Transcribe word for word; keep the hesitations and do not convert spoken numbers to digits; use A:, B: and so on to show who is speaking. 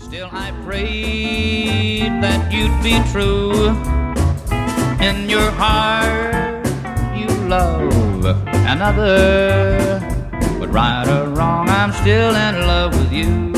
A: Still I prayed that you'd be true. In your heart you love another, but right or wrong I'm still in love with you.